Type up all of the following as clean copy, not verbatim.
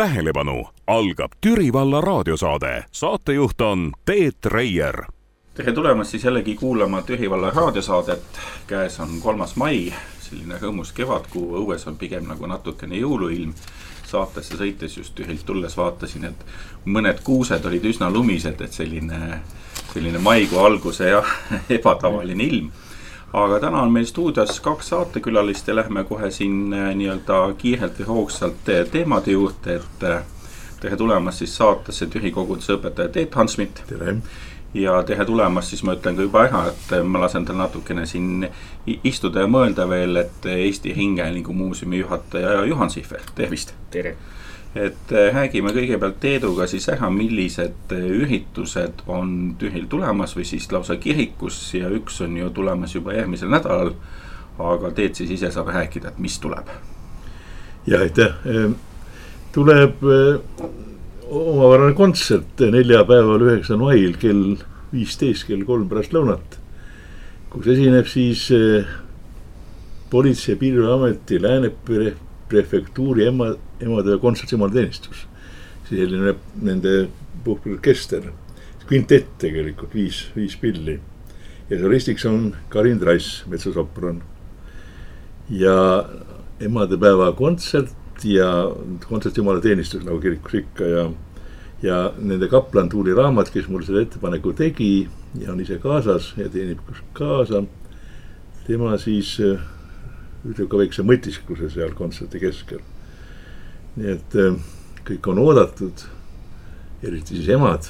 Tähelepanu, algab Türi valla raadiosaade. Saatejuht on Teet Reier. Tere tulemast siis jällegi kuulama Türi valla raadiosaadet. Käes on 3. mai, selline rõõmus kevadkuu, õues on pigem nagu natukene jõuluilm. Saatesse sõites just Türilt tulles vaatasin, et mõned kuused olid üsna lumised, et selline maikuu alguse ja ebatavaline ilm. Aga täna on meil stuudios 2 saatekülalist ja lähme kohe siin nii-öelda kiirelt või hoogsalt teemade juurde, et tere tulemast siis saatesse Türi koguduse õpetaja Teet Hansmit. Tere. Ja tere tulemast siis ma ütlen ka juba ära, et ma lasen tal natukene siin istuda ja mõelda veel, et Eesti Ringhäälingu muuseumi juhataja Juhan Sihver. Tervist! Tere! Et räägime kõigepealt Teeduga siis ära, millised üritused on Türil tulemas või siis lausa kirikus ja üks on ju tulemas juba järgmisel nädalal, aga Teet siis ise saab rääkida, et mis tuleb. Ja aitäh. Tuleb omavarane kontsert 4. päeval 9. mail kell 15, kell 3 pärast lõunat, kus esineb siis Politsei- ja Piirivalveameti Lääne prefektuuri emade kontsertjumalateenistus. Selline nende puhkurkester, kvintett tegelikult, 5 pilli. Ja solistiks on Karin Trass, metsosopran. Ja emadepäeva kontsert ja kontsertjumalateenistus nagu kirikus ikka ja nende kaplan Tuuli Raamat, kes mul selle ettepaneku tegi ja on ise kaasas ja teenib kaasa. Tema siis ütleb ka väikse mõtiskluse seal kontserti keskel. Nii et kõik on oodatud, eriti siis emad,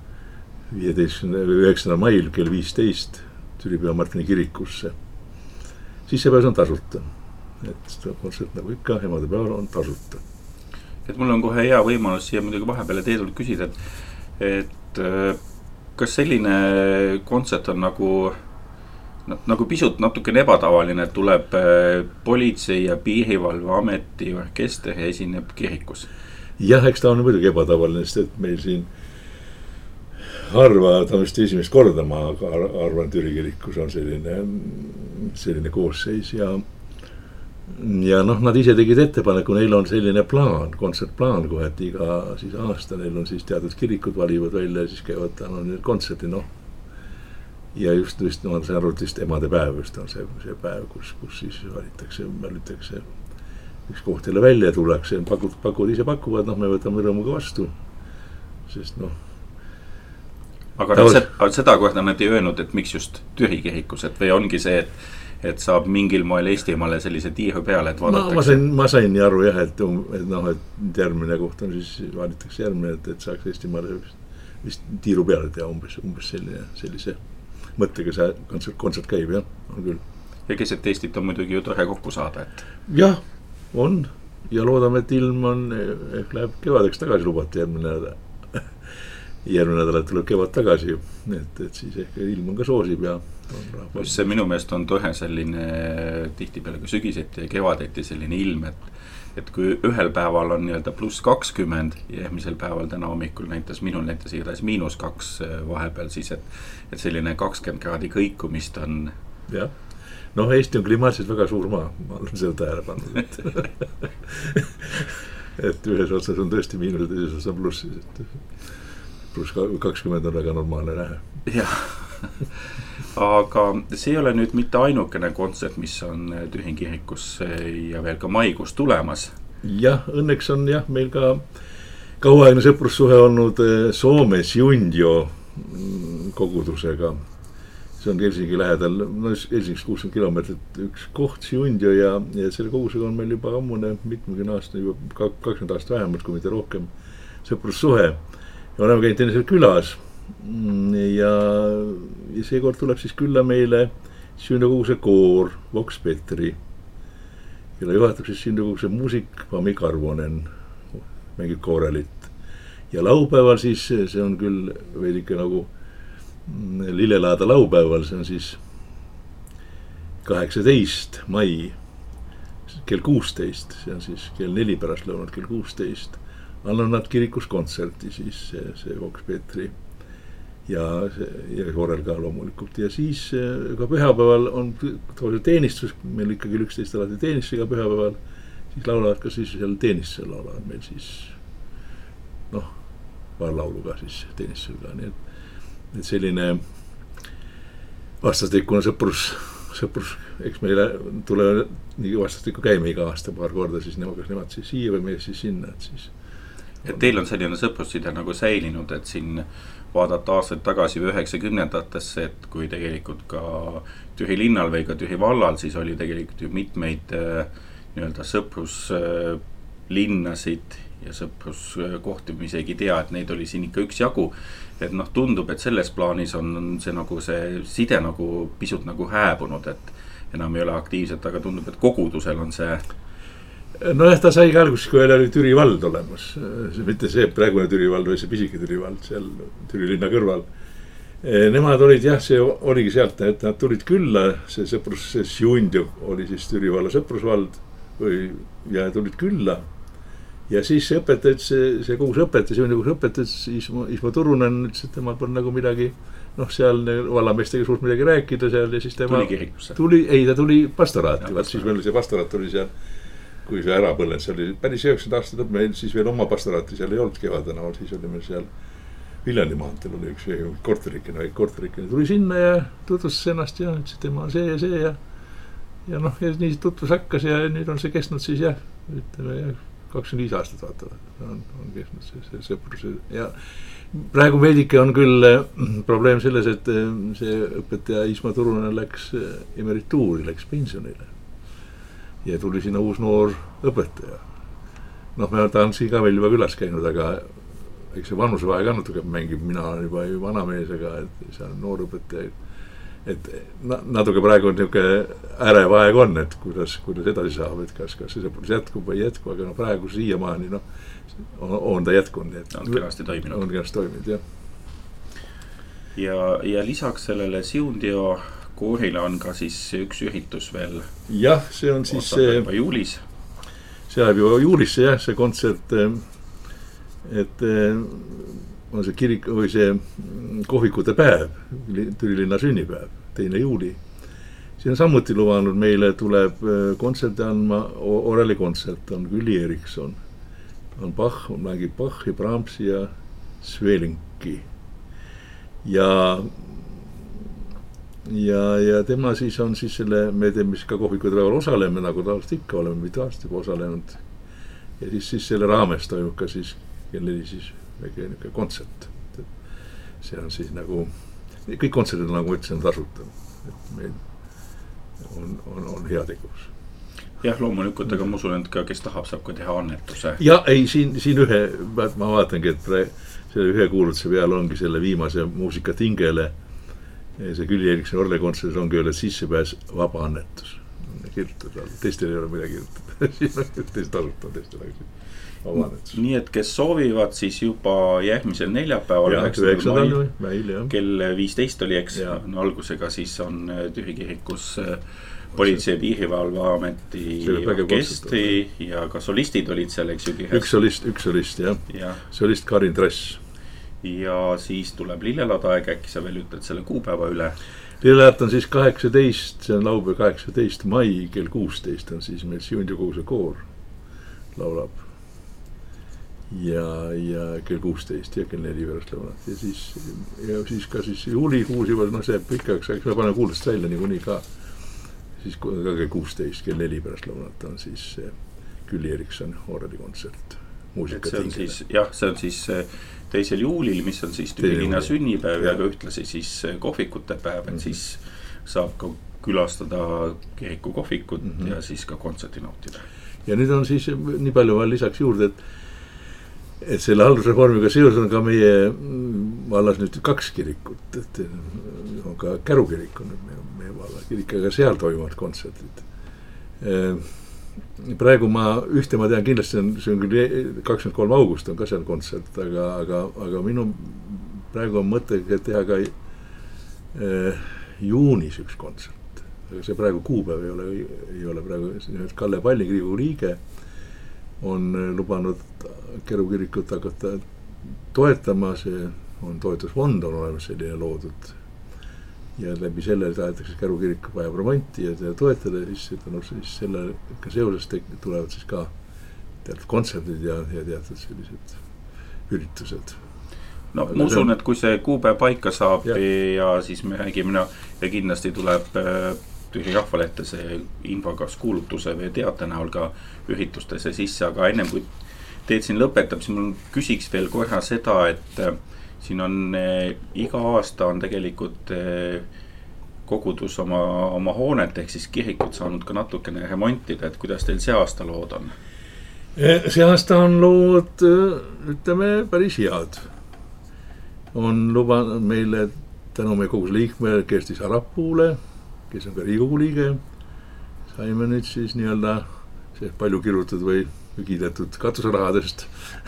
9. mail kell 15 Türi Püha Martini kirikusse. Sissepäev on tasuta. Et kontsert nagu ikka, emade päeval on tasuta. Et mul on kohe hea võimalus siia muidugi vahepeale Teedult küsida, et kas selline kontsert on nagu pisut natukene ebatavaline, et tuleb Politsei- ja Piirivalveameti orkester ja esineb kirikus? Jah, eks ta on muidugi ebatavaline, sest et meil siin harva, ta on vist esimest korda, ma arvan, Türi kirikus on selline koosseis ja nad ise tegid ettepaneku, neil on selline plaan, kontsertplaan kohe, et iga siis aasta neil on siis teatud kirikud valivad välja ja siis käivad kontserti, ja just ma saan aru, et emade päev just on see päev, kus siis valitakse üks koht jälle välja tullakse, pakud ise pakuvad, me võtame rõõmuga vastu, sest Aga seda kohta nad ei öelnud, et miks just Türi kirikus, et või ongi see, et saab mingil moel Eestimaale sellise tiiru peale, et vaadatakse? Ma sain nii aru jah, et järgmine koht on siis, vaadatakse järgmine, et saaks Eestimaale vist tiiru peale teha umbes sellise mõttega see kontsert käib, jah, on küll. Ja keset Eestit on muidugi ju tore kokku saada, et? Jah, on. Ja loodame, et ilm on, ehk läheb kevadeks tagasi lubati järgmine nädal, et tuleb kevad tagasi, et siis ehk ilm on ka soosib ja see minu meelest on tore selline tihti peale kui sügiseti ja kevadeti selline ilm, et kui ühel päeval on nii-öelda +20 ja järgmisel päeval täna hommikul minul näitas igatahes -2 vahepeal, siis et selline 20 kraadi kõikumist on. Jah, Eesti on klimaatiliselt väga suur maa, ma olen seda tähele pannud, et ühes otsas on tõesti miinus ja teises otsas on pluss, +20 on väga normaalne nähe. Jah, aga see ei ole nüüd mitte ainukene kontsert, mis on Türi kirikus ja veel ka maikuus tulemas. Jah, õnneks on meil ka kauaaegne sõprussuhe olnud Soomes Jundio kogudusega. See on Helsingi lähedal, Helsingist 60 kilomeetrit üks koht Jundio ja selle kogudusega on meil juba ammune mitmekümne aasta, juba 20 aasta vähemalt, kui mitte rohkem sõprussuhe. Ja oleme käinud enne seal külas ja seekord tuleb siis külla meile sündekoguse koor Vox Petri, kelle juhatab siis sündekoguse muusik Pami Karvonen, mängib koorelit. Ja laupäeval siis, see on küll veidike nagu Lillelaada laupäeval, see on siis 18. mai kell 16, see on siis kell 4 pärast lõunat kell 16. Annan nad kirikus kontserti siis see Vox Petri ja koorel ka loomulikult. Ja siis ka pühapäeval on teenistus, meil ikkagi 11 alati teenistus iga pühapäeval, siis laulavad ka siis seal teenistusel laulavad meil siis noh, vallauluga siis teenistusega, nii et selline vastastikune sõprus, eks meile tule nii vastastikku käime iga aasta paar korda, siis kas nemad siis siia või meie siis sinna, et siis. Et teil on selline sõprusside nagu säilinud, et siin vaadata aastaid tagasi 90-ndatesse, et kui tegelikult ka Türi linnal või ka Türi vallal, siis oli tegelikult ju mitmeid nii-öelda sõpruslinnasid ja sõpruskohti, ma isegi tea, et neid oli siin ikka üks jagu. Et noh, tundub, et selles plaanis on see nagu see side nagu pisut nagu hääbunud, et enam ei ole aktiivselt, aga tundub, et kogudusel on see. Nojah, ta sai ka alguses, kui oli Türi vald olemas, mitte see praegune Türi vald, või see pisike Türi vald seal Türi linna kõrval. Nemad olid jah, see oligi sealt, et nad tulid külla, see sõprus, see Sjundio oli siis Türi valla sõprusvald ja tulid külla. Ja siis see õpetajad, see kogus õpetajad, Sjundio kogus õpetajad, Ismo Turunen ütles, et temal pole nagu midagi, noh, seal vallameestega suurt midagi rääkida seal ja siis tema tuli kirikusse. Ta tuli pastoraati, vaat siis meil see pastoraat oli seal, kui see ära põlend, see oli päris 90 aastat, meil siis veel oma pastoraati seal ei olnud Kevadena, siis oli meil seal Viljandi maanteel oli üks korterikene, tuli sinna ja tutvustas ennast ja ütles, et tema on see ja noh, ja nii tutvus hakkas ja nüüd on see kestnud siis jah, ütleme jah, 25 aastat vaatavad, on kestnud see sõprus ja praegu veidike on küll probleem selles, et see õpetaja Ismo Turunen läks emerituuri, läks pensionile ja tuli sinna uus noor õpetaja. Noh, ta on siin ka veel juba külas käinud, aga eks see vanusevahe ka natuke mängib, mina olen juba vana mees, aga see on noor õpetaja, et natuke praegu on niisugune ärev aeg on, et kuidas edasi saab, et kas see sõprus jätkub või ei jätku, aga no praegu siiamaani on ta jätkunud. On kenasti toiminud, jah. Ja lisaks sellele Sjundio koorile on ka siis üks üritus veel. Jah, see on siis juulis. See läheb juba juulisse jah, see kontsert, et on see kirik või see kohvikute päev, Türi linna sünnipäev, 2. juuli. Siin on samuti lubanud meile tuleb kontserte andma, orelikontsert on Külli Erikson, on Bach, mängib Bachi, Brahmsi ja Svelinki ja tema siis on siis selle, me teeme siis ka kohvikute päeval osaleme, nagu tavaliselt ikka oleme mitu aastat juba osalenud ja siis selle raames toimub ka siis kelleli siis väike kontsert. See on siis nagu, kõik kontserdid nagu ütlesin tasuta, et meil on hea tegus. Jah, loomulikult, aga ma usun, et ka kes tahab, saab ka teha annetuse. Ja ei, siin ühe, ma vaatangi, et selle ühe kuulutuse peal ongi selle viimase muusika tingele, see Külli Erikson orlekontserdis ongi öelnud, et sissepääs vaba annetus. Kirjutada, teistel ei ole midagi kirjutada, siin on teist tasuta, teistel aga nii et kes soovivad, siis juba järgmisel neljapäeval 9. mail kell 15 oli, eks algusega siis on Türi kirikus Politsei- ja Piirivalveameti orkestri ja ka solistid olid seal, eks ju. Üks solist, jah. Solist Karin Trass. Ja siis tuleb Lilleladaeg, äkki sa veel ütled selle kuupäeva üle. Lillelaat on siis 18, see on laupäev 18 mai kell 16 on siis meil Sjundio koguse koor laulab. Ja kell 16 ja kell 4 pärast lõunat ja siis ka siis juulikuus juba, no see pikaks, eks me paneme kuuldest välja niikuinii ka siis ka kell 16 kell 4 pärast lõunat on siis Külli Erikson orelikontsert see on siis 2. juulil, mis on siis Türi linna sünnipäev ja ka ühtlasi siis kohvikute päev, et siis saab ka külastada kiriku kohvikut ja siis ka kontserti nautida. Ja nüüd on siis nii palju veel lisaks juurde, et selle haldusreformiga seoses on ka meie vallas nüüd 2 kirikut, et on ka Käru kirik on meie valla kirik, aga seal toimuvad kontserdid. Praegu ma tean kindlasti, see on küll 23. august on ka seal kontsert, aga minu praegu on mõte teha ka juunis üks kontsert. Aga see praegu kuupäev ei ole praegu, Kalle Palli Riigikogu liige on lubanud Käru kirikut hakata toetama, see on toetusfond on olemas selline loodud ja läbi selle tahetakse Käru kirik vajab remonti ja toetada ja siis sellega seoses tulevad siis ka teatud kontserdid ja teatud sellised üritused. No ma usun, et kui see kuupäev paika saab ja siis me räägime ja kindlasti tuleb Tühi Rahvalehte see info kas kuulutuse või teate näol ka üritustesse sisse, aga ennem kui teed siin lõpetab, siis mul küsiks veel korra seda, et siin on iga aasta on tegelikult kogudus oma hoonet ehk siis kirikut saanud ka natukene remontida, et kuidas teil see aasta lood on? See aasta on lood, ütleme, päris head. On lubanud meile tänu meie koguse liikme Kersti Sarapuule, kes on ka Riigikogu liige, saime nüüd siis nii-öelda see palju kirjutatud või kiidetud katuserahadest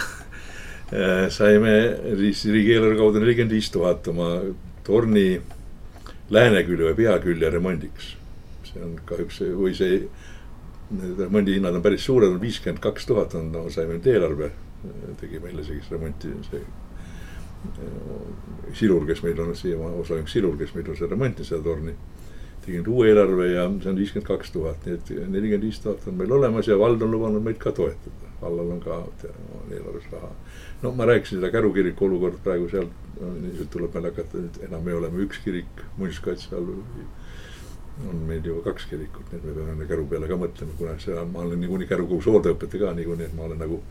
saime riigieelarve kaudu 45 000 oma torni läänekülje või peakülje remondiks. See on kahjuks, või see remondi hinnad on päris suured, on 52 000 on, saime nüüd eelarve, tegi meile see remonti, see Silur, kes meil on siia osaline Silur, kes meil on see remonti seda torni, tegi nüüd uue eelarve ja see on 52 000, nii et 45 000 on meil olemas ja vald on lubanud meid ka toetada. Vallal on ka eelarves raha. No ma rääkisin seda Kärukiriku olukord praegu seal, tuleb meil hakata, enam me oleme üks kirik, muinsuskaitse all on meil juba 2 kirikut, nii et me peame Käru peale ka mõtlema, kuna see, ma olen niikuinii Käru kogu sooldeõpete ka niikuinii, et ma olen nagu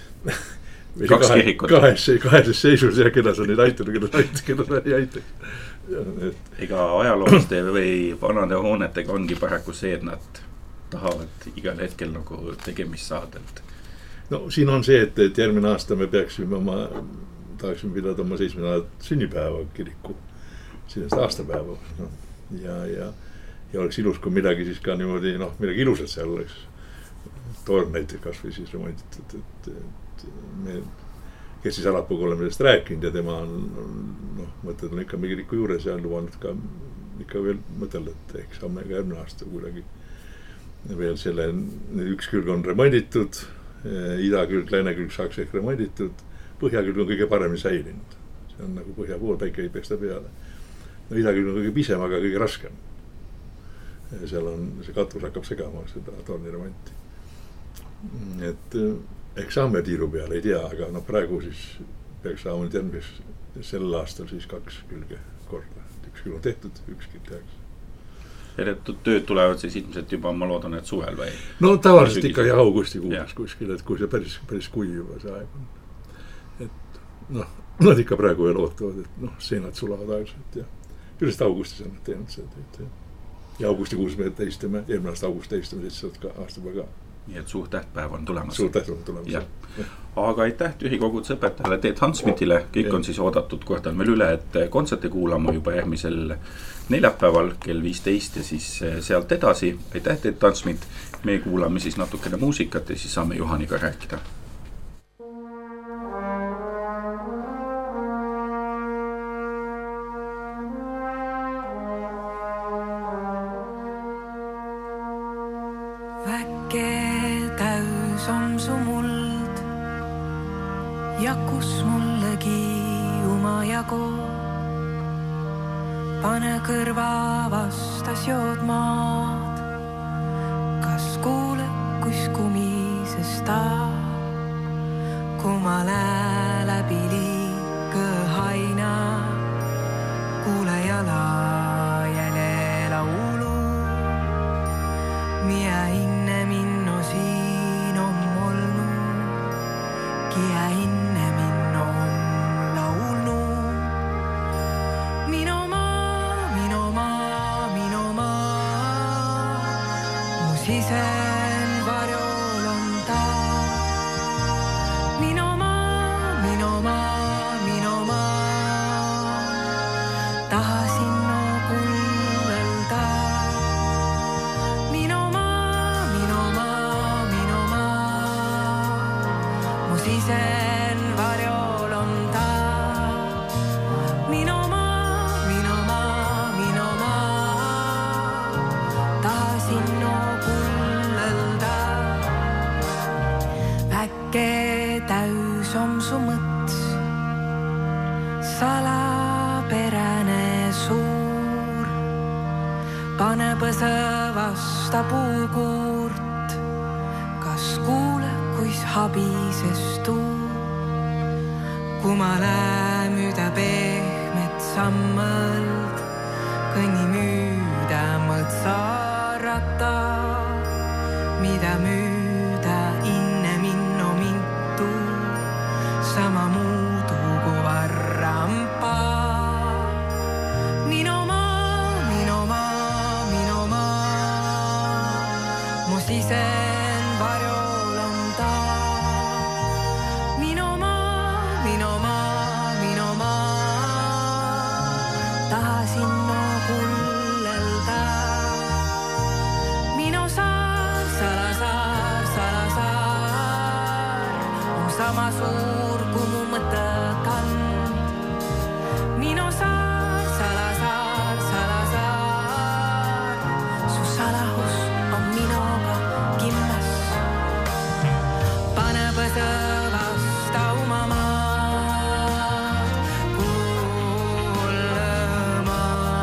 kaheses seisus ja keda sa neid aitanud, keda sa ei aitaks. Ega ajalooste või vanade hoonetega ongi paraku see, et nad tahavad igal hetkel nagu tegemist saada. No siin on see, et järgmine aasta me peaksime tahaksime pidada oma 7. sünnipäeva kiriku, sellest aastapäeva. No. Ja oleks ilus, kui midagi siis ka niimoodi, midagi ilusat seal oleks. Torn näiteks kas või siis remonditud, et me Kersti Sarapuga oleme sellest rääkinud ja tema on mõtted on ikka kiriku juures ja on lubanud ka ikka veel mõtelda, et ehk saame ka järgmine aasta kuidagi veel selle, üks külg on remonditud, idakülg, läänekülg saaks ehk remonditud, põhjakülg on kõige paremini säilinud. See on nagu põhja pool, päike ei peksta peale. No idakülg on kõige pisem, aga kõige raskem. Seal on, see katus hakkab segama seda torni remonti. Et ehk saame tiiru peale, ei tea, aga praegu siis peaks saama nüüd järgmiseks sel aastal siis 2 külge korda. Üks külg on tehtud, üks külg tehakse. Eretud tööd tulevad siis ilmselt juba, ma loodan, et suvel või? No tavaliselt ikka augustikuus kuskil, et kui see päris kui juba see aeg on. Et nad ikka praegu veel ootavad, et seinad sulavad aegselt ja ülest augustis on nad teinud seda. Ja augustikuus me teistame, eelmine aasta august teistame 7 aastapäeva ka. Nii et suur tähtpäev on tulemas. Suur tähtpäev on tulemas. Aga aitäh Tühi koguduse õpetajale Teet Hansmitile. Kõik on siis oodatud, kordan veel üle, et kontserte kuulama juba järgmisel neljapäeval kell 15 ja siis sealt edasi. Aitäh Teet Hansmit. Me kuulame siis natukene muusikat ja siis saame Juhaniga rääkida. Ja kus mullegi umajagu, pane kõrva vastas jood maad. Kas kuuleb, kus kumises ta, kui ma läbi liikõ haina, kuule jala jälle laulu, mie inne minno siin on olnud, kie inne sisen varjol on ta. Minu maa, tahasin no kullelda. Minu maa, mu sisen varjol on ta. Minu maa, tahasin no täys on su mõts, salaperäne suur, pane põse vasta puukuurt, kas kuule, kuis habises tuu, kumale müüda pehmet sammõld, kõnni müüda mõtsarata, mida müüda inne minno mintu, sama muudu kui varrampa. Minu maa, mu sisen varjol on ta. Minu maa, tahasin no kullelda. Minu saar, Salasaar, on sama suur kui mu mõttekand. Minu saar, Salasaar, su salahus on minuga kimmes. Pane põse vasta oma maad, kullema.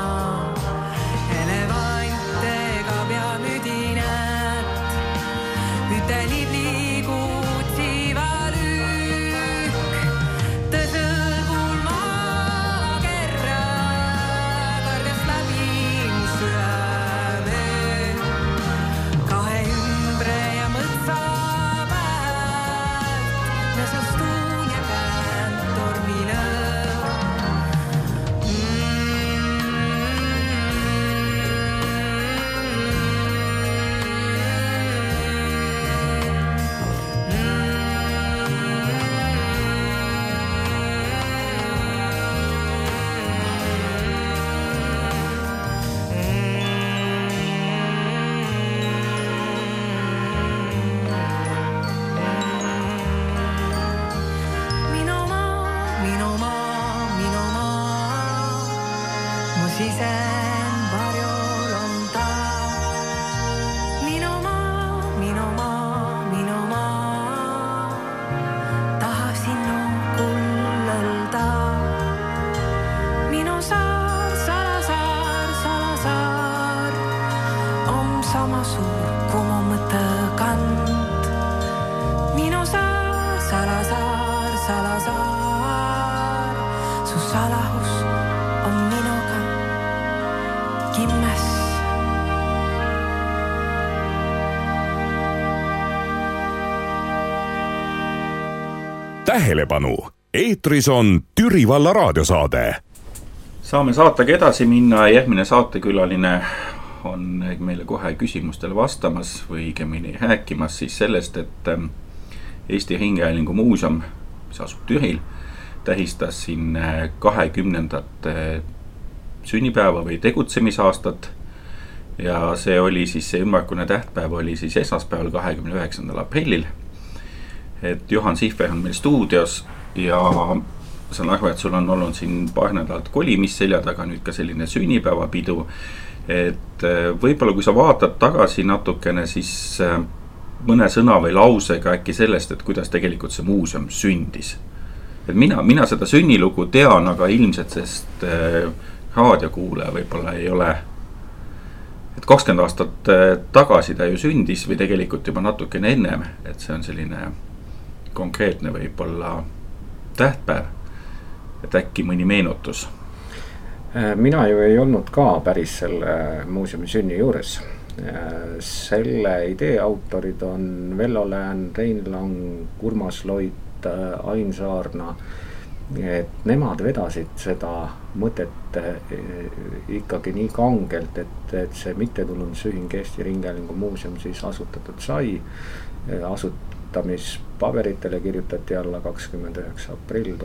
Elevantega pea müdinet, ütelib liigutsi valük. Tõsõlgul maa kerra, kõrgest läbi mu süäme. Kahe ümbre ja mõtsa päev, näsastuun ja käend tormile. Minu maa, mu sisen varjol on ta. Minu maa, tahasin no kullelda. Minu saar, Salasaar, on sama suur kui mu mõttekand. Minu saar, Salasaar, su salahus on minuga kimmes. Tähelepanu! Eetris on Türi valla raadiosaade. Saame saatega edasi minna. Järgmine saatekülaline on meile kohe küsimustele vastamas või õigemini rääkimas siis sellest, et Eesti Ringhäälingu muuseum, mis asub Türil, tähistas siin 20. sünnipäeva või tegutsemisaastat. Ja see oli siis, see ümmargune tähtpäev oli siis esmaspäeval 29. aprillil. Et Johan Sihver on meil stuudios ja saan aru, et sul on olnud siin paar nädalat kolimis selja taga, nüüd ka selline sünnipäevapidu. Et võib-olla kui sa vaatad tagasi natukene, siis mõne sõna või lausega äkki sellest, et kuidas tegelikult see muuseum sündis. Et mina seda sünnilugu tean, aga ilmselt sest raadiokuulaja võib-olla ei ole. Et 20 aastat tagasi ta ju sündis või tegelikult juba natukene ennem, et see on selline konkreetne võib-olla tähtpäev, et äkki mõni meenutus. Mina ju ei olnud ka päris selle muuseumi sünni juures. Selle idee autorid on Vello Lään, Rein Lang, Urmas Loit, Ain Saarna. Et nemad vedasid seda mõtet ikkagi nii kangelt, et see mittetulundusühing Eesti Ringhäälingu muuseum siis asutatud sai. Asutamispaberitele kirjutati alla 29. aprill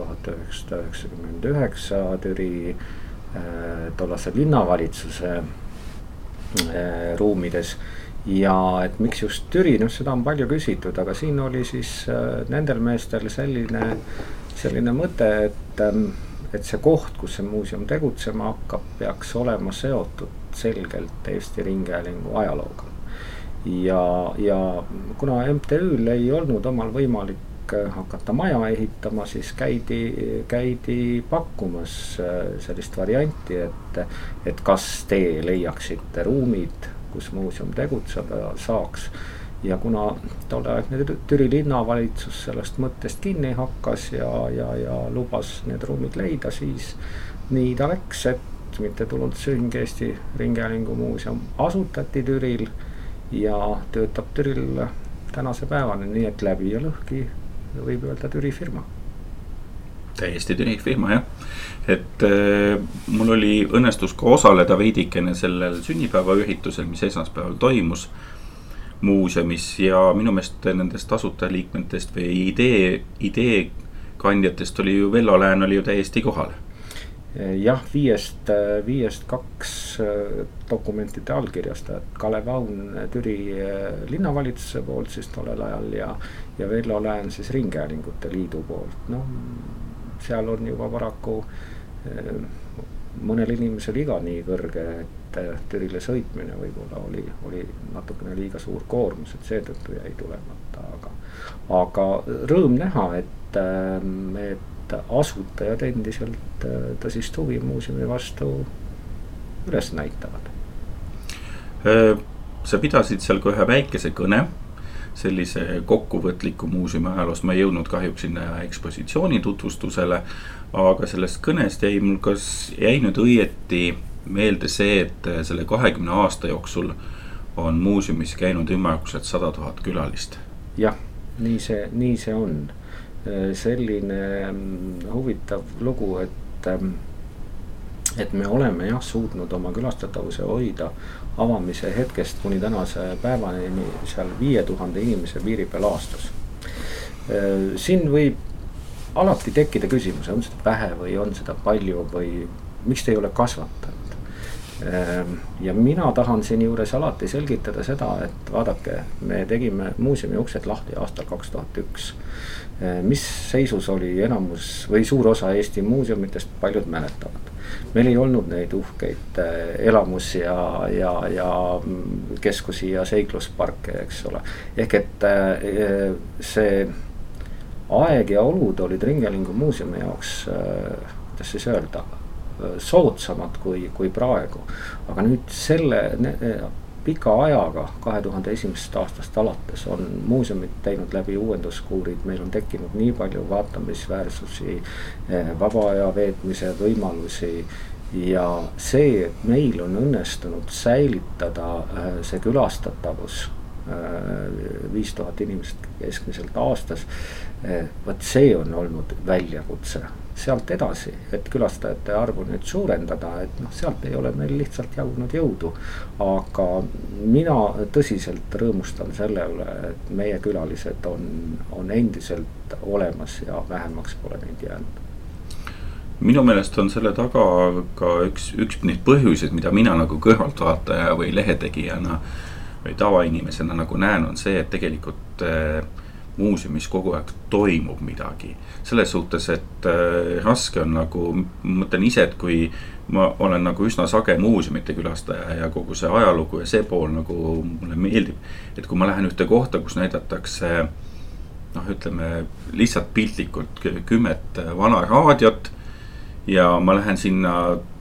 1999 Türi tollase linnavalitsuse ruumides. Ja et miks just Türi, seda on palju küsitud, aga siin oli siis nendel meestel selline mõte, et see koht, kus see muuseum tegutsema hakkab, peaks olema seotud selgelt Eesti Ringhäälingu ajalooga. Ja kuna MTÜ-l ei olnud omal võimalik hakata maja ehitama, siis käidi pakkumas sellist varianti, et kas te leiaksite ruumid, kus muuseum tegutseda saaks. ja kuna tolleaegne Türi linnavalitsus sellest mõttest kinni hakkas ja lubas need ruumid leida, siis nii ta läks, et mittetulundusühing Eesti Ringhäälingu muuseum asutati Türil ja töötab Türil tänase päevani, nii et läbi ja lõhki võib öelda Türi firma. Täiesti Türi firma, jah. Et mul oli õnnestus ka osaleda veidikene sellel sünnipäevaüritusel, mis esmaspäeval toimus muuseumis ja minu meelest nendest asutajaliikmetest või idee kandjatest oli ju Vello Lään oli ju täiesti kohal. Jah, viiest 2 dokumentide allkirjastajad, Kalev Aun Türi linnavalitsuse poolt siis tollel ajal ja Vello Lään siis Ringhäälingute Liidu poolt. No, seal on juba paraku mõnel inimesel iga nii kõrge, et Türile sõitmine võib-olla oli natukene liiga suur koormus, et seetõttu jäi tulemata, aga rõõm näha, et asutajad endiselt tõsist huvi muuseumi vastu üles näitavad. Sa pidasid seal ka ühe väikese kõne, sellise kokkuvõtliku muuseumi ajaloost, ma ei jõudnud kahjuks sinna ekspositsiooni tutvustusele, aga sellest kõnest jäi mul jäi nüüd õieti meelde see, et selle 20 aasta jooksul on muuseumis käinud ümmarguselt 100 000 külalist. Jah, nii see on. Selline huvitav lugu, et me oleme suutnud oma külastatavuse hoida avamise hetkest kuni tänase päevani seal 5000 inimese piiri peal aastas. Siin võib alati tekkida küsimus, on seda vähe või on seda palju või miks te ei ole kasvatanud. Ja mina tahan siin juures alati selgitada seda, et vaadake, me tegime muuseumi uksed lahti aastal 2001. Mis seisus oli enamus või suur osa Eesti muuseumitest, paljud mäletavad. Meil ei olnud neid uhkeid elamus ja keskusi ja seiklusparke, eks ole. Ehk et see aeg ja olud olid Ringhäälingu muuseumi jaoks, kuidas siis öelda, soodsamad kui praegu. Aga nüüd selle pika ajaga 2001. aastast alates on muuseumid teinud läbi uuenduskuurid, meil on tekkinud nii palju vaatamisväärsusi, vaba aja veetmise võimalusi ja see, et meil on õnnestunud säilitada see külastatavus 5000 inimest keskmiselt aastas, võt see on olnud väljakutse. Sealt edasi, et külastajate arvu nüüd suurendada, et sealt ei ole meil lihtsalt jagunud jõudu. Aga mina tõsiselt rõõmustan selle üle, et meie külalised on endiselt olemas ja vähemaks pole neid jäänud. Minu meelest on selle taga ka üks neid põhjuseid, mida mina nagu kõrvaltvaataja või lehetegijana või tavainimesena nagu näen, on see, et tegelikult muuseumis kogu aeg toimub midagi. Selles suhtes, et raske on nagu, mõtlen ise, et kui ma olen nagu üsna sage muuseumite külastaja ja kogu see ajalugu ja see pool nagu mulle meeldib, et kui ma lähen ühte kohta, kus näidatakse ütleme lihtsalt piltlikult 10 vana raadiot ja ma lähen sinna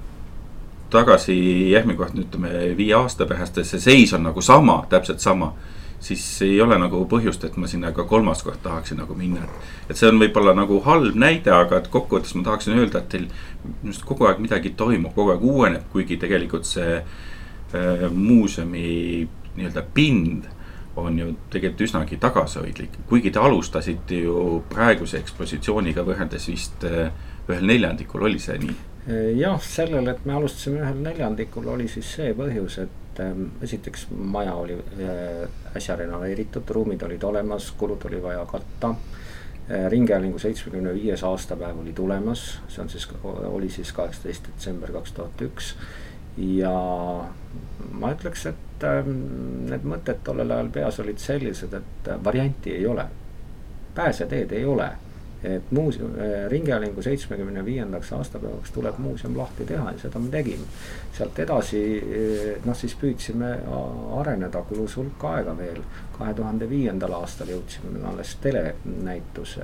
tagasi järgmine koht, ütleme 5 aasta pärast ja see seis on nagu sama, täpselt sama, siis ei ole nagu põhjust, et ma sinna ka 3. kord tahaksin nagu minna. Et see on võib-olla nagu halb näide, aga et kokkuvõttes ma tahaksin öelda, et teil kogu aeg midagi toimub, kogu aeg uueneb, kuigi tegelikult see muuseumi nii-öelda pind on ju tegelikult üsnagi tagasihoidlik. Kuigi te alustasite ju praeguse ekspositsiooniga võrreldes vist 1/4 oli see nii? Jah, sellel, et me alustasime 1/4 oli siis see põhjus, et esiteks maja oli äsja renoveeritud, ruumid olid olemas, kulud oli vaja katta. Ringhäälingu 75. aastapäev oli tulemas, see oli siis 18. detsember 2001 ja ma ütleks, et need mõtted tollel ajal peas olid sellised, et varianti ei ole, pääseteed ei ole. Et Ringhäälingu 75. aastapäevaks tuleb muuseum lahti teha ja seda me tegime. Sealt edasi siis püüdsime areneda, kulus hulk aega veel. 2005. aastal jõudsime alles telenäituse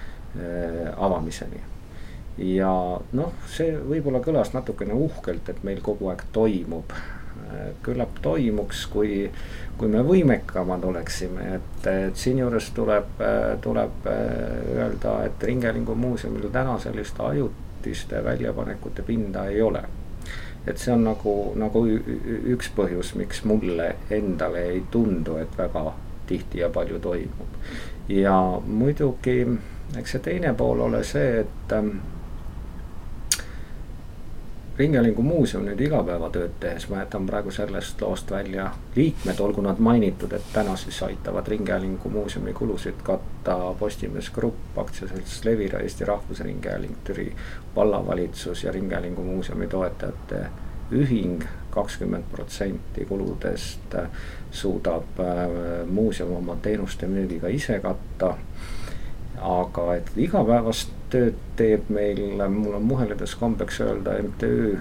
avamiseni. Ja see võib-olla kõlas natukene uhkelt, et meil kogu aeg toimub. küllap toimuks, kui me võimekamad oleksime, et siinjuures tuleb öelda, et Ringhäälingu muuseumil täna sellist ajutiste väljapanekute pinda ei ole. Et see on nagu üks põhjus, miks mulle endale ei tundu, et väga tihti ja palju toimub. Ja muidugi, eks see teine pool ole see, et Ringhäälingu muuseum nüüd igapäevatööd tehes, ma jätan praegu sellest loost välja liikmed, olgu nad mainitud, et täna siis aitavad Ringhäälingu muuseumi kulusid katta Postimees Grupp, aktsiaselts Levira, Eesti Rahvusringhääling, Türi vallavalitsus ja Ringhäälingu muuseumi toetajate ühing. 20% kuludest suudab muuseum oma teenuste müügiga ise katta. Aga et igapäevast tööd teeb meil, mul on muheledes kombeks öelda MTÜ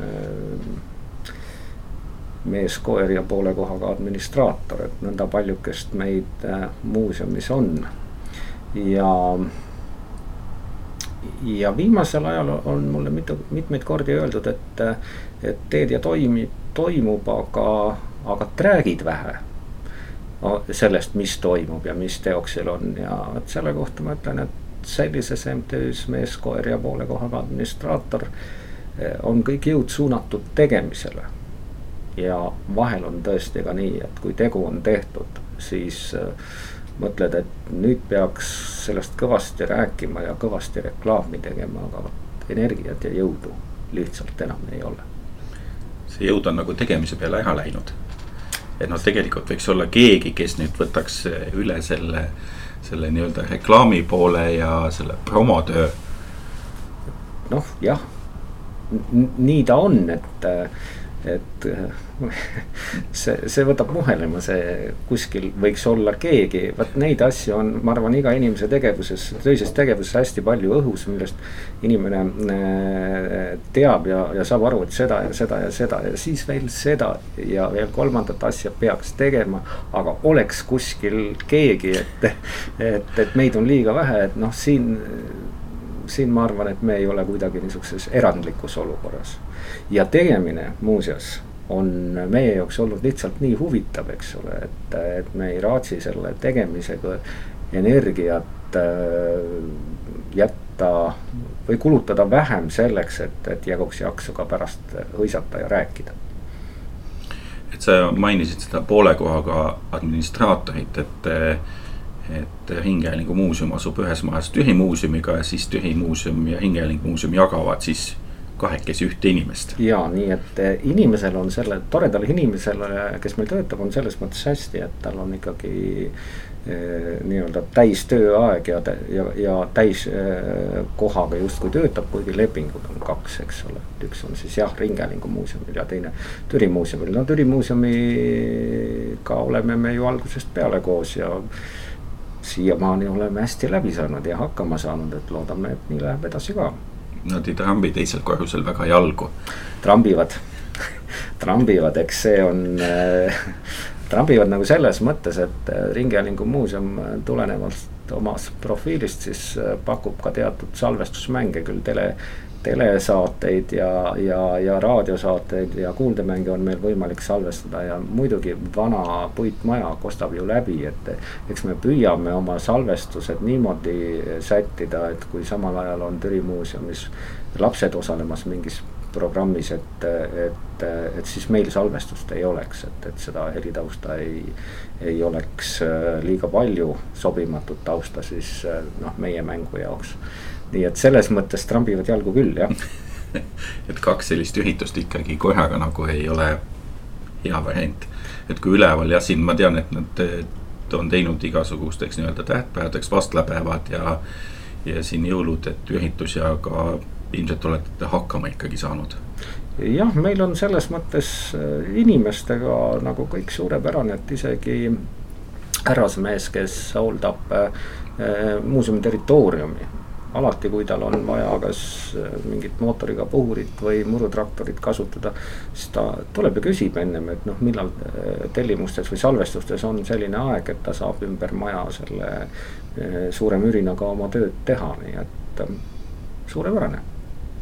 mees, koer ja poole kohaga administraator, et nõnda paljukest meid muuseumis on. Ja viimasel ajal on mulle mitmeid kordi öeldud, et teed ja toimub, aga räägid vähe sellest, mis toimub ja mis teoksil on. Ja selle kohta ma ütlen, et sellises MTÜs mees, koer ja poole kohaga administraator on kõik jõud suunatud tegemisele. Ja vahel on tõesti ka nii, et kui tegu on tehtud, siis mõtled, et nüüd peaks sellest kõvasti rääkima ja kõvasti reklaami tegema, aga energiat ja jõudu lihtsalt enam ei ole. See jõud on nagu tegemise peale ära läinud. Et tegelikult võiks olla keegi, kes nüüd võtaks üle selle nii-öelda reklaami poole ja selle promotöö. Noh, jah, nii ta on, et see võtab muhelema, see kuskil võiks olla keegi, vaat neid asju on, ma arvan, iga inimese tegevuses, töises tegevuses hästi palju õhus, millest inimene teab ja saab aru, et seda ja seda ja seda ja siis veel seda ja veel kolmandat asja peaks tegema, aga oleks kuskil keegi, et meid on liiga vähe, et noh, siin ma arvan, et me ei ole kuidagi niisuguses erandlikus olukorras. Ja tegemine muuseas on meie jaoks olnud lihtsalt nii huvitav, eks ole, et me ei raatsi selle tegemisega energiat jätta või kulutada vähem selleks, et jaguks jaksu ka pärast hõisata ja rääkida. Et sa mainisid seda poole kohaga administraatorit, et Ringhäälingu muuseum asub ühes majas Türi muuseumiga ja siis Türi muuseum ja Ringhäälingu muuseum jagavad siis kahekesi ühte inimest. Ja nii, et inimesel on selle, toredal inimesel, kes meil töötab, on selles mõttes hästi, et tal on ikkagi nii-öelda täis tööaeg ja täis kohaga justkui töötab, kuigi lepingud on 2, eks ole. Üks on siis Ringhäälingu muuseumil ja teine Türi muuseumil. No Türi muuseumika oleme me ju algusest peale koos ja siiamaani oleme hästi läbi saanud ja hakkama saanud, et loodame, et nii läheb edasi ka. Nad ei trambi teisel korrusel väga jalgu. Trambivad, eks see on, trambivad nagu selles mõttes, et Ringhäälingu muuseum tulenevalt omast profiilist siis pakub ka teatud salvestusmänge, küll telesaateid ja raadiosaateid ja kuuldemänge on meil võimalik salvestada ja muidugi vana puitmaja kostab ju läbi, et eks me püüame oma salvestused niimoodi sättida, et kui samal ajal on Türi muuseumis lapsed osalemas mingis programmis, et siis meil salvestust ei oleks, et seda helitausta ei oleks liiga palju sobimatut tausta siis meie mängu jaoks. Nii et selles mõttes trambivad jalgu küll, jah. Et 2 sellist üritust ikkagi korraga nagu ei ole hea variant. Et kui üleval ja siin ma tean, et nad on teinud igasugusteks nii-öelda tähtpäevadeks vastlapäevad ja siin jõulud, et üritus ja ka ilmselt olete hakkama ikkagi saanud. Jah, meil on selles mõttes inimestega nagu kõik suurepärane, et isegi härrasmees, kes hooldab muuseumi territooriumi. Alati, kui tal on vaja kas mingit mootoriga puhurit või murutraktorit kasutada, siis ta tuleb ja küsib ennem, et millal tellimustes või salvestustes on selline aeg, et ta saab ümber maja selle suure mürinaga oma tööd teha, nii et suurepärane.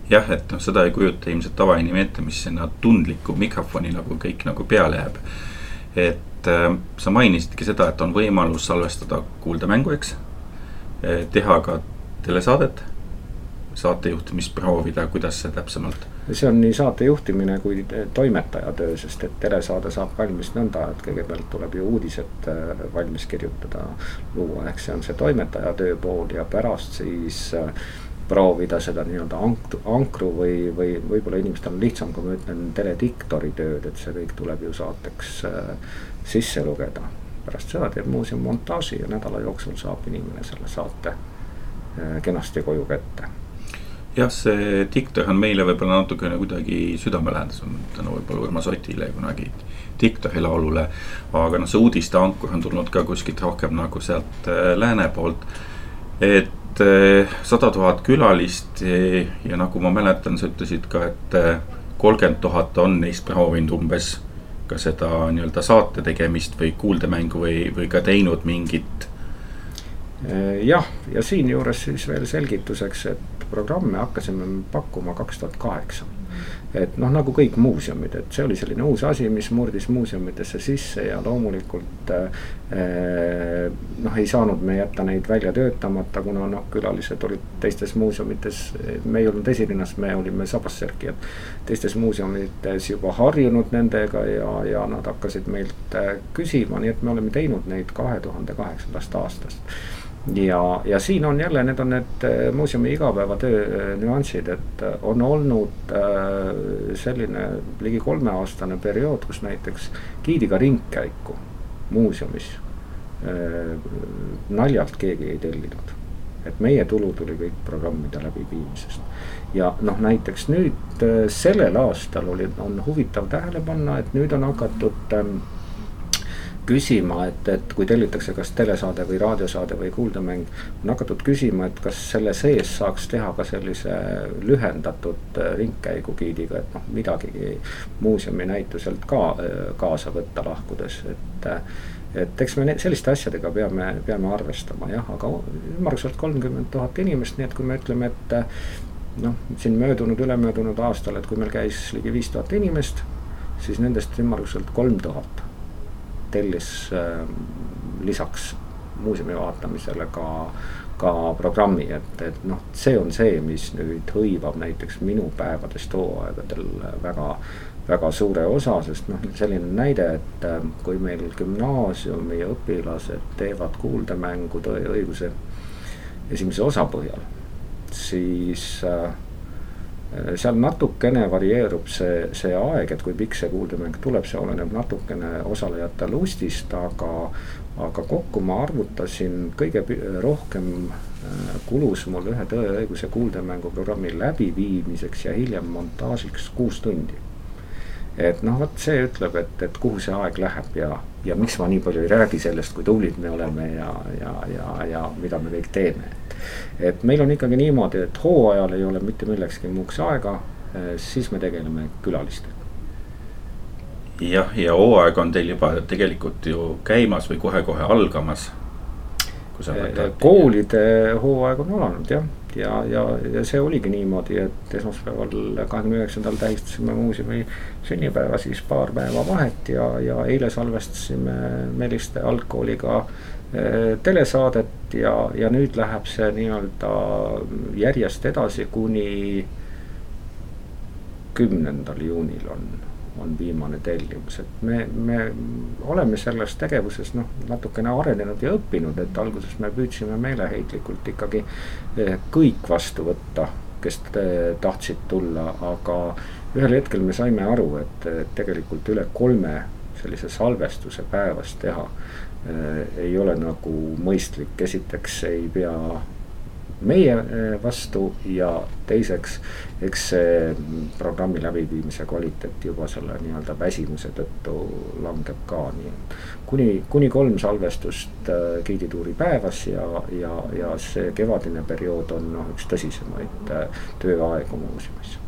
jah, et seda ei kujuta ilmselt tavainimi ette, mis sinna tundliku mikrofoni nagu kõik nagu peale jääb. Et sa mainisidki seda, et on võimalus salvestada kuuldemängu, eks, teha ka telesaadet, saatejuhtimist proovida, kuidas see täpsemalt? See on nii saatejuhtimine kui toimetaja töö, sest et telesaade saab valmis nõnda, et kõigepealt tuleb ju uudised valmis kirjutada, luua, ehk see on see toimetaja töö pool ja pärast siis proovida seda nii-öelda ankru või võib-olla inimestel on lihtsam, kui ma ütlen telediktori tööd, et see kõik tuleb ju saateks sisse lugeda. Pärast seda teeb muuseum montaaži ja nädala jooksul saab inimene selle saate kenasti koju kätte. Jah, see diktor on meile võib-olla natukene kuidagi südamelähendas, tänu võib-olla Urmas Otile kunagi diktori laulule, aga see uudiste ankur on tulnud ka kuskilt rohkem nagu sealt lääne poolt, et 100 000 külalist ja nagu ma mäletan, sa ütlesid ka, et 30 000 on neist proovinud umbes ka seda nii-öelda saate tegemist või kuuldemängu või ka teinud mingit. Jah, ja siin juures siis veel selgituseks, et programme hakkasime pakkuma 2008. Et nagu kõik muuseumid, et see oli selline uus asi, mis murdis muuseumidesse sisse ja loomulikult ei saanud me jätta neid välja töötamata, kuna külalised olid teistes muuseumites, me ei olnud esilinnas, me olime Sabassörkijad, teistes muuseumites juba harjunud nendega ja nad hakkasid meilt küsima, nii et me oleme teinud neid 2008. aastast. Ja siin on jälle, need on need muuseumi igapäevatöö nüansid, et on olnud selline ligi 3-aastane periood, kus näiteks giidiga ringkäiku muuseumis naljalt keegi ei tellinud. Et meie tulu tuli kõik programmide läbiviimisest. Ja näiteks nüüd sellel aastal on huvitav tähele panna, et nüüd on hakatud küsima, et kui tellitakse kas telesaade või raadiosaade või kuuldemäng, on hakatud küsima, et kas selle sees saaks teha ka sellise lühendatud ringkäigu giidiga, et midagi muuseumi näituselt ka kaasa võtta lahkudes, et eks me selliste asjadega peame arvestama, jah, aga ümmarguselt 30 000 inimest, nii et kui me ütleme, et siin ülemöödunud aastal, et kui meil käis ligi 5000 inimest, siis nendest ümmarguselt 3000 tellis lisaks muuseumi vaatamisele ka programmi, et see on see, mis nüüd hõivab näiteks minu päevadest hooaegadel väga suure osa, sest selline näide, et kui meil gümnaasiumi õpilased teevad kuuldemängu Tõe-õiguse esimese osa põhjal, siis seal natukene varieerub see aeg, et kui pikk see kuuldemäng tuleb, see oleneb natukene osalejate lustist, aga kokku ma arvutasin kõige rohkem kulus mul ühe Tõe-õiguse kuuldemängu programmi läbiviimiseks ja hiljem montaažiks 6 tundi. Et vot see ütleb, et kuhu see aeg läheb ja miks ma nii palju ei räägi sellest, kui tublid me oleme ja mida me kõik teeme. Et meil on ikkagi niimoodi, et hooajal ei ole mitte millekski muuks aega, siis me tegeleme külalistega. Jah, ja hooaeg on teil juba tegelikult ju käimas või kohe algamas? Koolide hooaeg on alanud, jah. Ja see oligi niimoodi, et esmaspäeval 29. tähistasime muuseumi sünnipäeva, siis paar päeva vahet ja eile salvestasime Meliste algkooliga telesaadet ja nüüd läheb see nii-öelda järjest edasi kuni 10. juunil on viimane tellimus, et me oleme selles tegevuses natukene arenenud ja õppinud, et alguses me püüdsime meeleheitlikult ikkagi kõik vastu võtta, kes tahtsid tulla, aga ühel hetkel me saime aru, et tegelikult üle 3 sellise salvestuse päevas teha ei ole nagu mõistlik, esiteks ei pea meie vastu ja teiseks, eks see programmi läbiviimise kvaliteet juba selle nii-öelda väsimuse tõttu langeb ka nii. Kuni 3 salvestust giidituuri päevas ja see kevadine periood on üks tõsisemaid tööaegu muuseumis.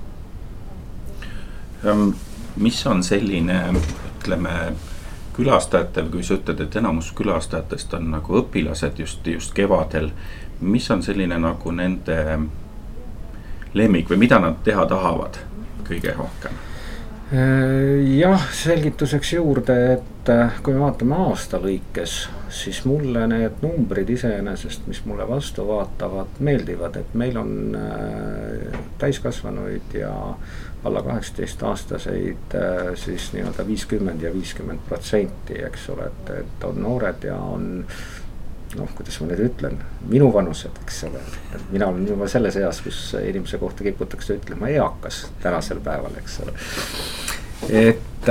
Mis on selline, ütleme, külastajate, kui sa ütled, et enamus külastajatest on nagu õpilased just kevadel, mis on selline nagu nende lemmik või mida nad teha tahavad kõige rohkem? Jah, selgituseks juurde, et kui me vaatame aasta lõikes, siis mulle need numbrid iseenesest, mis mulle vastu vaatavad, meeldivad, et meil on täiskasvanuid ja alla 18-aastaseid siis nii-öelda 50 ja 50%, eks ole, et on noored ja on noh, kuidas ma nüüd ütlen, minu vanused, eks ole, et mina olen juba selles eas, kus inimese kohta kiputakse ütlema eakas tänasel päeval, eks ole. Et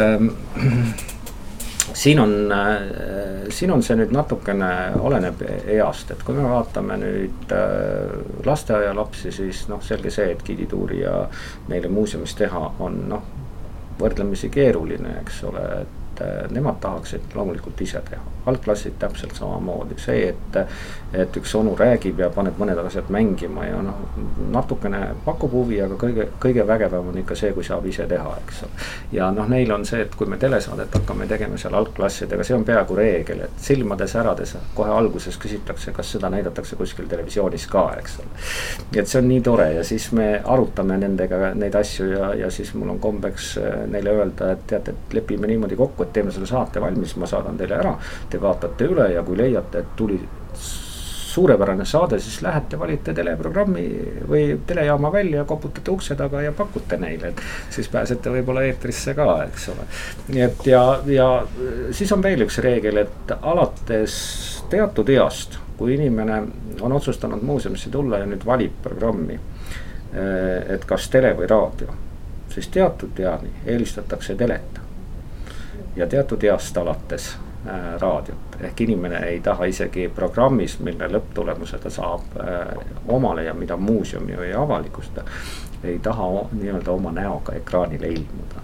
siin on see nüüd natukene oleneb east, et kui me vaatame nüüd lasteaia lapsi, siis noh, selge see, et gidituuri ja neile muuseumis teha on noh, võrdlemisi keeruline, eks ole, et nemad tahaksid loomulikult ise teha. Algklassid täpselt samamoodi, see, et üks onu räägib ja paneb mõned asjad mängima ja noh, natukene pakub huvi, aga kõige vägevam on ikka see, kui saab ise teha, eks ole. Ja noh, neil on see, et kui me telesaadet hakkame tegema seal algklassidega, see on peaaegu reegel, et silmades ärades kohe alguses küsitakse, kas seda näidatakse kuskil televisioonis ka, eks ole. Et see on nii tore ja siis me arutame nendega neid asju ja siis mul on kombeks neile öelda, et teate, et lepime niimoodi kokku, et teeme selle saate valmis, ma saadan teile ära, te vaatate üle ja kui leiate, et tuli suurepärane saade, siis lähete, valite teleprogrammi või telejaama välja, koputate ukse taga ja pakute neile, et siis pääsete võib-olla eetrisse ka, eks ole. Nii et ja siis on veel üks reegel, et alates teatud east, kui inimene on otsustanud muuseumisse tulla ja nüüd valib programmi, et kas tele või raadio, siis teatud eani eelistatakse teleta ja teatud east alates raadiot, ehk inimene ei taha isegi programmis, mille lõpptulemuse ta saab omale ja mida muuseum ju ei avalikusta, ei taha nii-öelda oma näoga ekraanile ilmuda,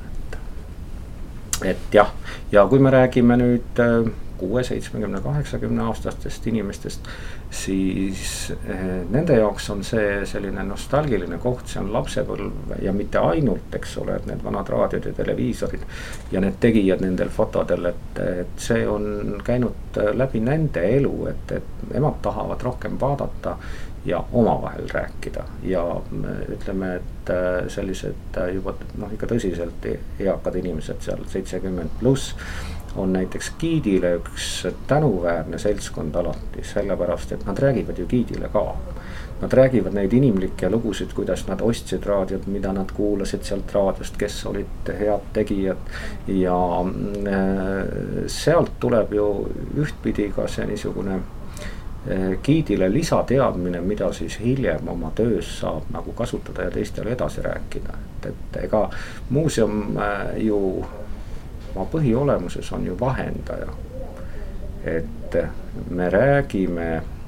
et jah, ja kui me räägime nüüd 6, 70, 80 aastastest inimestest, siis nende jaoks on see selline nostalgiline koht, see on lapsepõlv ja mitte ainult, eks ole, et need vanad raadiod ja televiisorid ja need tegijad nendel fotodel, et see on käinud läbi nende elu, et emad tahavad rohkem vaadata ja omavahel rääkida ja ütleme, et sellised juba noh, ikka tõsiselt eakad inimesed seal 70+ on näiteks giidile üks tänuväärne seltskond alati, sellepärast et nad räägivad ju giidile ka. Nad räägivad neid inimlikke lugusid, kuidas nad ostsid raadiot, mida nad kuulasid sealt raadiost, kes olid head tegijad ja sealt tuleb ju ühtpidi ka see niisugune giidile lisateadmine, mida siis hiljem oma töös saab nagu kasutada ja teistele edasi rääkida, et ega muuseum ju oma põhiolemuses on ju vahendaja, et me räägime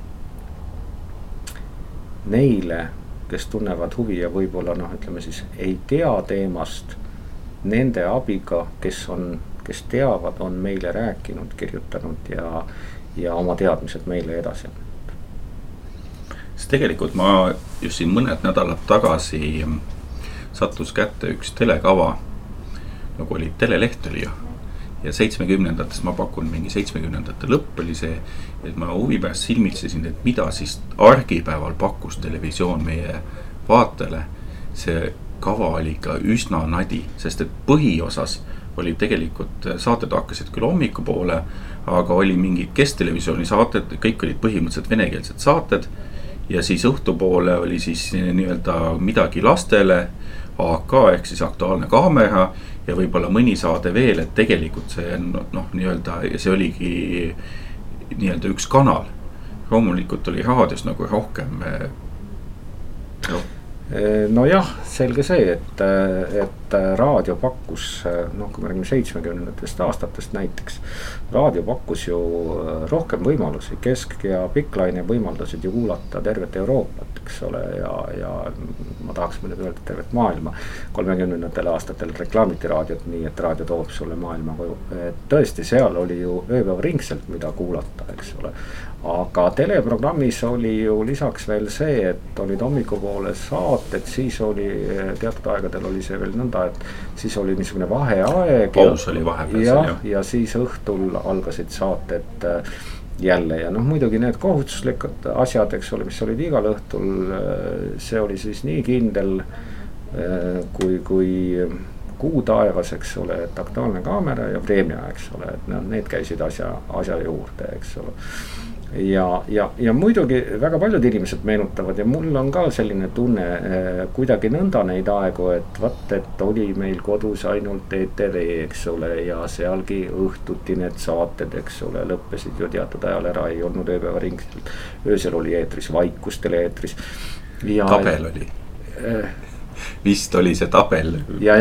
neile, kes tunnevad huvi ja võib-olla noh, ütleme siis ei tea teemast, nende abiga, kes teavad, on meile rääkinud, kirjutanud ja oma teadmised meile edasi. Sest tegelikult ma just siin mõned nädalad tagasi sattus kätte üks telekava, nagu oli teleleht oli ju ja 70-ndatest ma pakun mingi 70-ndate lõpp oli see, et ma huvi pärast silmitsesin, et mida siis argipäeval pakkus televisioon meie vaatele. See kava oli ka üsna nadi, sest et põhiosas oli tegelikult saated hakkasid küll hommikupoole, aga oli mingid kesktelevisiooni saated, kõik olid põhimõtteliselt venekeelsed saated ja siis õhtupoole oli siis nii-öelda midagi lastele, AK ehk siis Aktuaalne kaamera ja võib-olla mõni saade veel, et tegelikult see noh, nii-öelda see oligi nii-öelda üks kanal. Loomulikult oli raadios nagu rohkem. No jah, selge see, et raadio pakkus, noh kui me räägime 70-ndatest aastatest näiteks, raadio pakkus ju rohkem võimalusi, kesk- ja pikklaine võimaldasid ju kuulata tervet Euroopat, eks ole, ja ma tahaks muidugi öelda tervet maailma. 30-ndatel aastatel reklaamiti raadiot nii, et raadio toob sulle maailma koju, et tõesti seal oli ju ööpäev ringselt, mida kuulata, eks ole. Aga teleprogrammis oli ju lisaks veel see, et olid hommikupoole saated, siis oli teatud aegadel oli see veel nõnda, et siis oli niisugune vaheaeg. Paus oli vahepeal. Ja siis õhtul algasid saated jälle ja noh, muidugi need kohustuslikud asjad, eks ole, mis olid igal õhtul, see oli siis nii kindel kui Kuu taevas, eks ole, et Aktuaalne kaamera ja Vremja, eks ole, et need käisid asja juurde, eks ole. Ja muidugi väga paljud inimesed meenutavad ja mul on ka selline tunne kuidagi nõnda neid aegu, et vaat, et oli meil kodus ainult ETV, eks ole, ja sealgi õhtuti need saated, eks ole, lõppesid ju teatud ajal ära, ei olnud ööpäevaringselt, öösel oli eetris, vaikus tele-eetris. Tabel oli. Vist oli see tabel.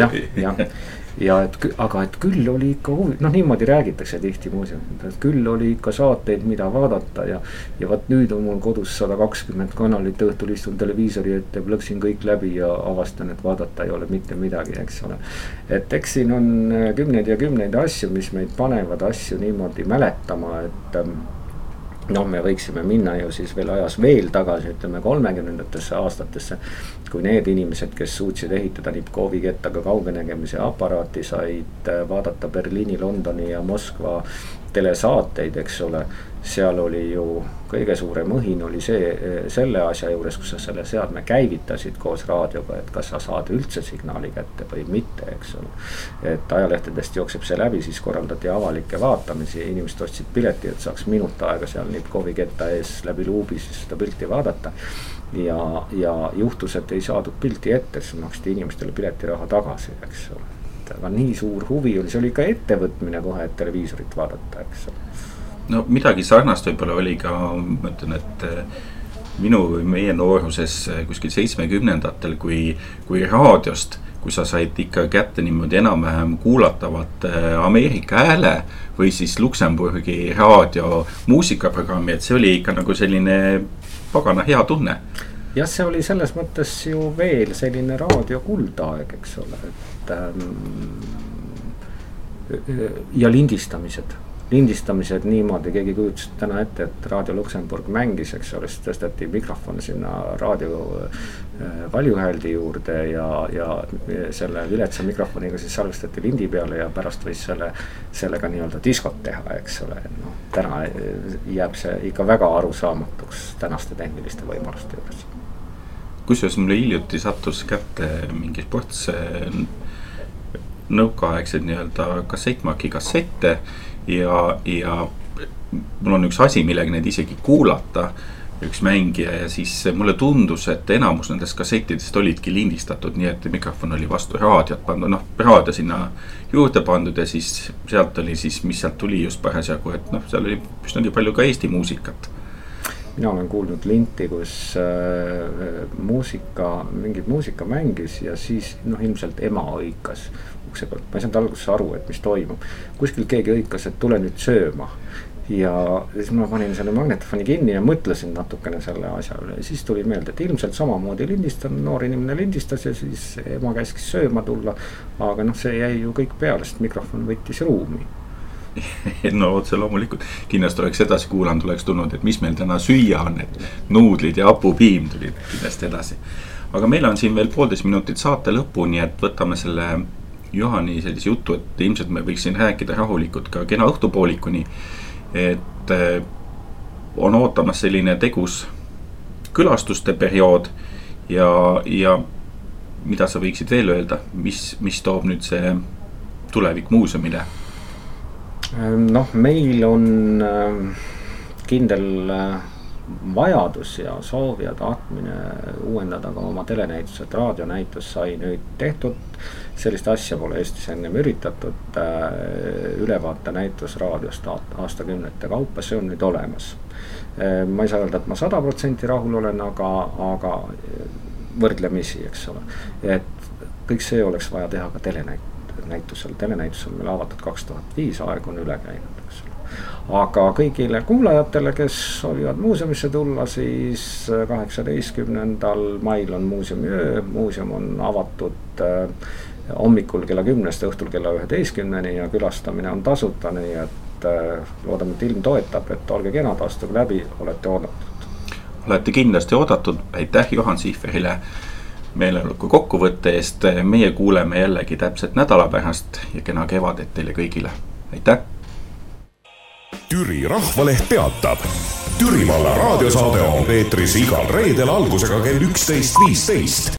Ja aga et küll oli ikka huvi, noh niimoodi räägitakse tihti muuseumid, et küll oli ikka saateid, mida vaadata ja vaat nüüd on mul kodus 120 kanalit, õhtul istun televiisori ette, plõksin kõik läbi ja avastan, et vaadata ei ole mitte midagi, eks ole. Et eks siin on kümneid ja kümneid asju, mis meid panevad asju niimoodi mäletama, et noh, me võiksime minna ju siis veel ajas veel tagasi, ütleme 30ndatesse aastatesse, kui need inimesed, kes suutsid ehitada Nipkovi kettaga kaugenägemise aparaati, said vaadata Berliini, Londoni ja Moskva telesaateid, eks ole. Seal oli ju kõige suurem õhin oli selle asja juures, kus sa selle seadme käivitasid koos raadioga, et kas sa saad üldse signaali kätte või mitte, eks ole. Et ajalehtedest jookseb see läbi, siis korraldati avalikke vaatamisi ja inimesed ostsid pileti, et saaks minut aega seal Nipkovi ketta ees läbi luubi siis seda pilti vaadata. Ja juhtus, et ei saadud pilti ette, siis maksti inimestele piletiraha tagasi, eks ole. Aga nii suur huvi oli, see oli ka ettevõtmine kohe, et televiisorit vaadata, eks ole. No midagi sarnast võib-olla oli ka, ma ütlen, et meie nooruses kuskil 70ndatel, kui raadiost, kui sa said ikka kätte niimoodi enam-vähem kuulatavat Ameerika hääle või siis Luksemburgi raadio muusikaprogrammi, et see oli ikka nagu selline pagana hea tunne. Jah, see oli selles mõttes ju veel selline raadio kuldaeg, eks ole, et ja lindistamised niimoodi, keegi kujutas täna ette, et Raadio Luksemburg mängis, eks ole, siis tõsteti mikrofon sinna raadio valjuhääldi juurde ja selle viletsa mikrofoniga siis salvestati lindi peale ja pärast võis sellega nii-öelda diskot teha, eks ole. No, täna jääb see ikka väga arusaamatuks tänaste tehniliste võimaluste juures. Kusjuures mulle hiljuti sattus kätte mingi sports nõukaaegsed nii-öelda kassettmaki kassette ja mul on üks asi, millega neid isegi kuulata, üks mängija ja siis mulle tundus, et enamus nendest kassettidest olidki lindistatud, nii et mikrofon oli vastu raadiot pandud, noh raadio sinna juurde pandud ja siis sealt oli siis, mis sealt tuli just parasjagu, et noh, seal oli üsnagi palju ka Eesti muusikat. Mina olen kuulnud linti, kus mingid muusika mängis ja siis noh, ilmselt ema õikas ukse pealt. Ma ei saanud alguses aru, et mis toimub. Kuskil keegi õikas, et tule nüüd sööma. Ja siis ma panin selle magnetofoni kinni ja mõtlesin natukene selle asja üle. Ja siis tuli meelde, et ilmselt samamoodi lindistan, noor inimene lindistas ja siis ema käskis sööma tulla. Aga noh, see jäi ju kõik peale, sest mikrofon võttis ruumi. No otse loomulikult, kindlasti oleks edasi kuulanud, oleks tulnud, et mis meil täna süüa on, et nuudlid ja hapupiim tulid kindlasti edasi. Aga meil on siin veel 1,5 minutit saate lõpu, nii et võtame selle Juhani sellise jutu, et ilmselt me võiksin rääkida rahulikult ka kena õhtupoolikuni, et on ootamas selline tegus külastuste periood ja mida sa võiksid veel öelda, mis toob nüüd see tulevik muuseumile? Noh, meil on kindel vajadus ja soov ja tahtmine uuendada ka oma telenäitused. Raadionäitus sai nüüd tehtud, sellist asja pole Eestis ennem üritatud, ülevaate näitus raadiost aastakümnete kaupa, see on nüüd olemas. Ma ei saa öelda, et ma 100% rahul olen, aga võrdlemisi, eks ole, et kõik see oleks vaja teha ka telenäitusel on meil avatud 2005, aeg on üle käinud, eks ole. Aga kõigile kuulajatele, kes soovivad muuseumisse tulla, siis 18. mail on muuseumiöö. Muuseum on avatud hommikul kella 10, õhtul kella 11 ja külastamine on tasuta, nii et loodame, et ilm toetab, et olge kenad, astuge läbi, olete oodatud. Olete kindlasti oodatud, aitäh Johan Sihverile meeleoluku kokkuvõtte eest. Meie kuuleme jällegi täpselt nädala pärast ja kena kevadet teile kõigile. Aitäh! Türi Rahvaleht teatab. Türi valla raadiosaade on eetris igal reedel algusega kell 11.15.